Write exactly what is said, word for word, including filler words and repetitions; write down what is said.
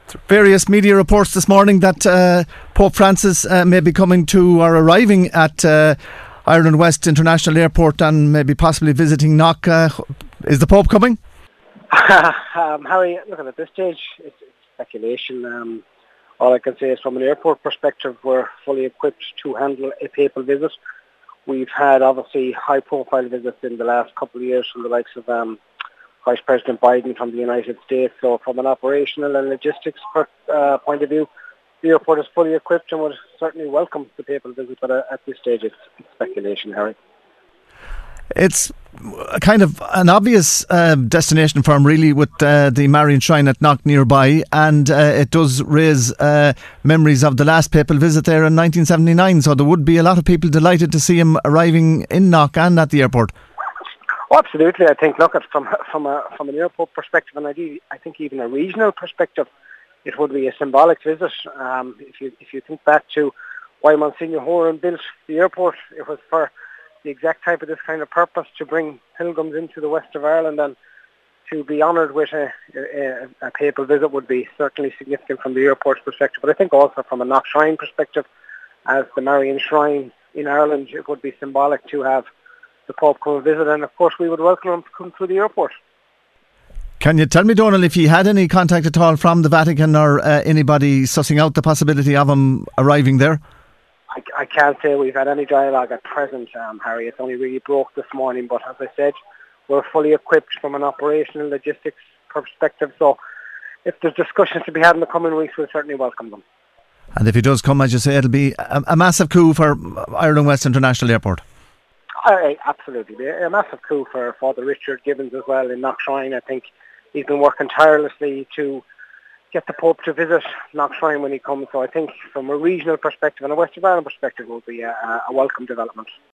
Various media reports this morning that uh, Pope Francis uh, may be coming to or arriving at uh, Ireland West International Airport and maybe possibly visiting Knock. Uh, is the Pope coming? um, Harry, look, at this stage, it's, it's speculation. Um, all I can say is from an airport perspective, we're fully equipped to handle a papal visit. We've had, obviously, high-profile visits in the last couple of years from the likes of um, Vice President Biden from the United States. So from an operational and logistics per, uh, point of view, the airport is fully equipped and would certainly welcome the papal visit, but uh, at this stage it's, it's speculation, Harry. It's a kind of an obvious uh, destination for him, really, with uh, the Marian Shrine at Knock nearby, and uh, it does raise uh, memories of the last papal visit there in nineteen seventy-nine, so there would be a lot of people delighted to see him arriving in Knock and at the airport. Oh, absolutely. I think, look, at from from a from an airport perspective, and I, do, I think even a regional perspective, it would be a symbolic visit. Um, if you if you think back to why Monsignor Horan built the airport, it was for the exact type of this kind of purpose, to bring pilgrims into the west of Ireland, and to be honoured with a, a, a papal visit would be certainly significant from the airport's perspective. But I think also from a Knock Shrine perspective, as the Marian Shrine in Ireland, it would be symbolic to have the Pope come and visit, and of course we would welcome him to come through the airport. Can you tell me, Donal, if you had any contact at all from the Vatican or uh, anybody sussing out the possibility of him arriving there? I, I can't say we've had any dialogue at present, um, Harry. It's only really broke this morning, but as I said, we're fully equipped from an operational logistics perspective, so if there's discussions to be had in the coming weeks, we'll certainly welcome them. And if he does come, as you say, it'll be a, a massive coup for Ireland West International Airport. Uh, absolutely. A massive coup for Father Richard Gibbons as well in Knock Shrine. I think he's been working tirelessly to get the Pope to visit Knock Shrine when he comes. So I think from a regional perspective and a West of Ireland perspective, it will be a, a welcome development.